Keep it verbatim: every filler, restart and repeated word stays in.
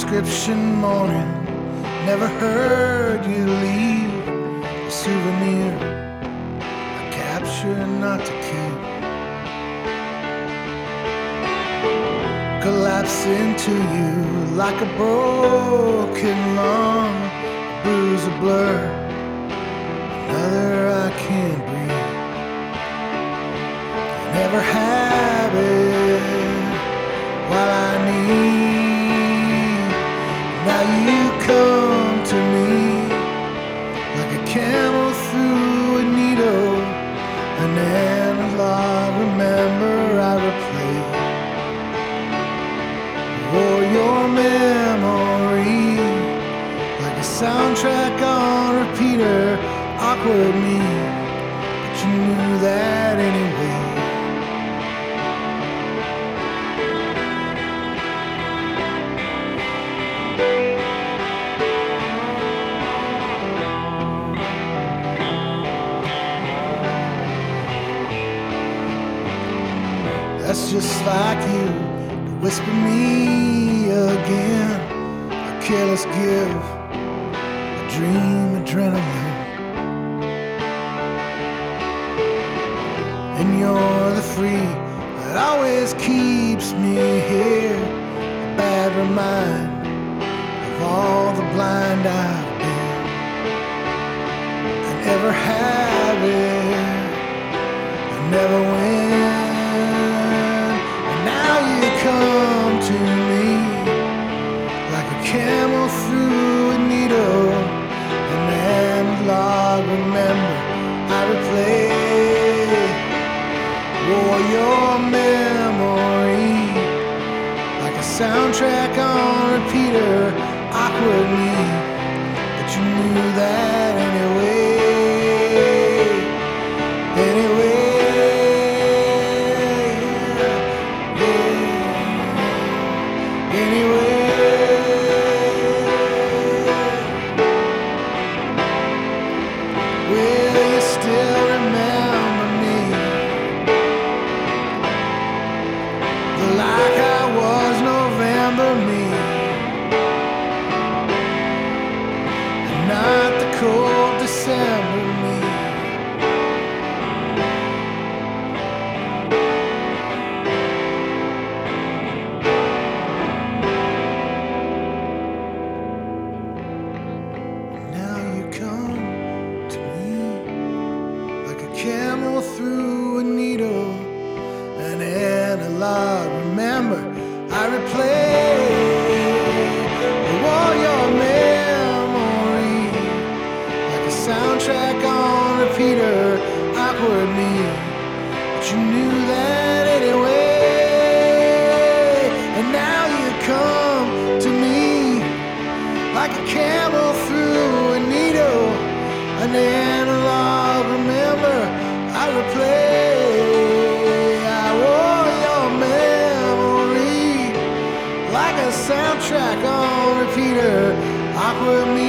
prescription morning. Never heard you leave a souvenir, a capture not to keep. Collapse into you like a broken lung, a bruise, a blur, another I can't breathe. Never have it while I need. Now you come to me like a camel through a needle, an analog. Remember I replay for your memory like a soundtrack on repeater. Awkward me, but you knew that anyway. That's just like you to whisper me again, a careless give, a dream adrenaline. And you're the free that always keeps me here, a bad reminder of all the blind I've been. I never have it, I never win. Come to me like a camel through a needle, an analog. Remember I replay for your memory like a soundtrack on repeater. Awkward me, but you knew that anyway. Anyway. Like I was November me, and not the cold December me. Now you come to me like a camel through a needle, an analog. Remember, I replay all your memory like a soundtrack on repeater. Awkward me, but you knew that anyway. And now you come to me like a camel through a needle, an analog. Remember, I replay. Like a soundtrack on repeater. Awkward me.